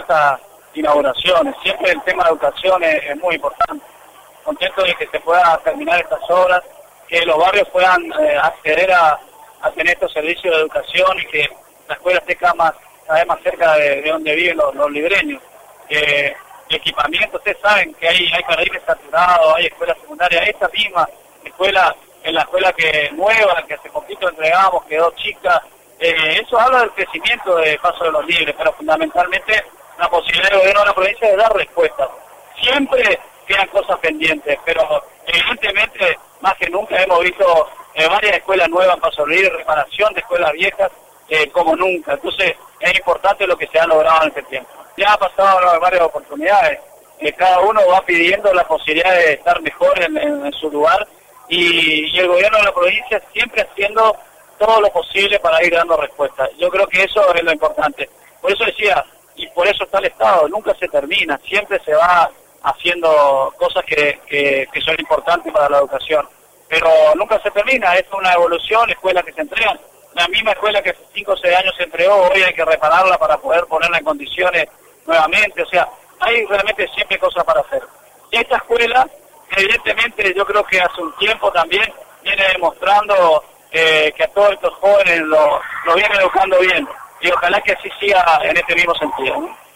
estas inauguraciones. Siempre el tema de educación es muy importante. Contento de que se puedan terminar estas obras, que los barrios puedan acceder a tener estos servicios de educación y que la escuela esté cada vez más cerca de donde viven los libreños. Equipamiento, ustedes saben que hay jardines saturados, hay escuelas secundarias, esta misma escuela, en la escuela nueva, que hace poquito entregamos, quedó chica. Eso habla del crecimiento de Paso de los Libres, pero fundamentalmente la posibilidad del gobierno de la provincia de dar respuestas. Siempre quedan cosas pendientes, pero evidentemente, más que nunca hemos visto varias escuelas nuevas en Paso de los Libres, reparación de escuelas viejas, como nunca. Entonces, es importante lo que se ha logrado en este tiempo. Ya ha pasado varias oportunidades, cada uno va pidiendo la posibilidad de estar mejor en su lugar, y el gobierno de la provincia siempre haciendo todo lo posible para ir dando respuestas. Yo creo que eso es lo importante. Por eso decía, y por eso está el Estado, nunca se termina, siempre se va haciendo cosas que son importantes para la educación, pero nunca se termina, es una evolución, escuelas que se entregan, la misma escuela que hace 5 o 6 años se entregó, hoy hay que repararla para poder ponerla en condiciones nuevamente, o sea, hay realmente siempre cosas para hacer. Y esta escuela, evidentemente, yo creo que hace un tiempo también viene demostrando que a todos estos jóvenes lo vienen educando bien, y ojalá que así siga en este mismo sentido, ¿no?